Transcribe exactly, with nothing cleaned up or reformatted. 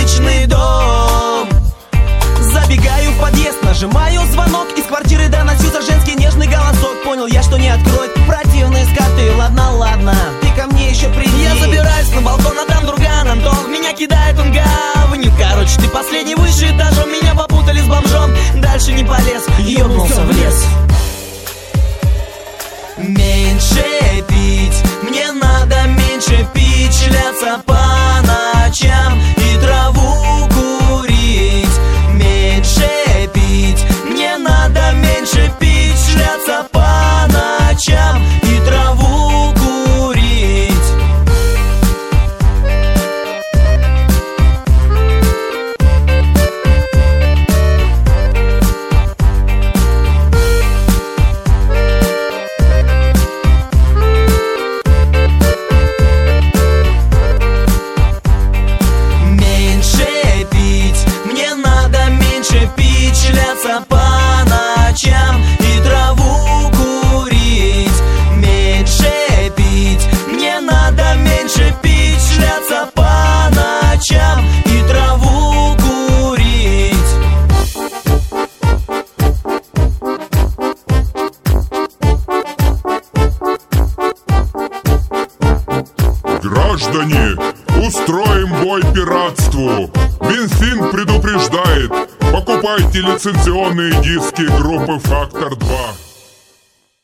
личный дом. Забегаю в подъезд, нажимаю звонок, из квартиры доносился женский нежный голосок. Понял я, что не откроет, противные скоты. Ладно, ладно, ты ко мне еще приди. Я забираюсь на балкон, а там друган Антон. Меня кидает он говнюк. Короче, ты последний выше этажом. Меня попутали с бомжом, дальше не полез, ёбнулся в лес. Меньше пить, мне надо меньше пить, шляться по ночам и траву курить. Меньше пить, мне надо меньше пить, шляться по ночам и траву курить. Шляться по ночам и траву курить. Меньше пить, мне надо меньше пить, шляться по ночам и траву курить. Граждане, устроим бой пиратству. Минфин предупреждает: покупайте лицензионные диски группы «Фактор два».